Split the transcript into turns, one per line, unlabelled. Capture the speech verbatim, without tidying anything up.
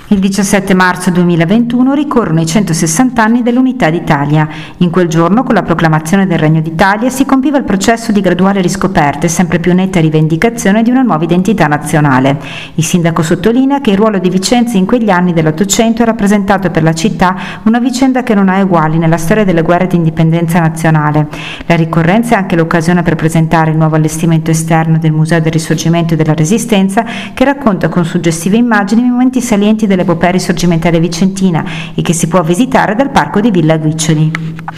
Il diciassette marzo duemilaventuno ricorrono i centosessanta anni dell'Unità d'Italia. In quel giorno, con la proclamazione del Regno d'Italia, si compiva il processo di graduale riscoperta e sempre più netta rivendicazione di una nuova identità nazionale. Il sindaco sottolinea che il ruolo di Vicenza in quegli anni dell'Ottocento ha rappresentato per la città una vicenda che non ha eguali nella storia delle guerre di indipendenza nazionale. La ricorrenza è anche l'occasione per presentare il nuovo allestimento esterno del Museo del Risorgimento e della Resistenza, che racconta con suggestive immagini i momenti salienti dell'epopea risorgimentale vicentina e che si può visitare dal parco di Villa Guiccioli.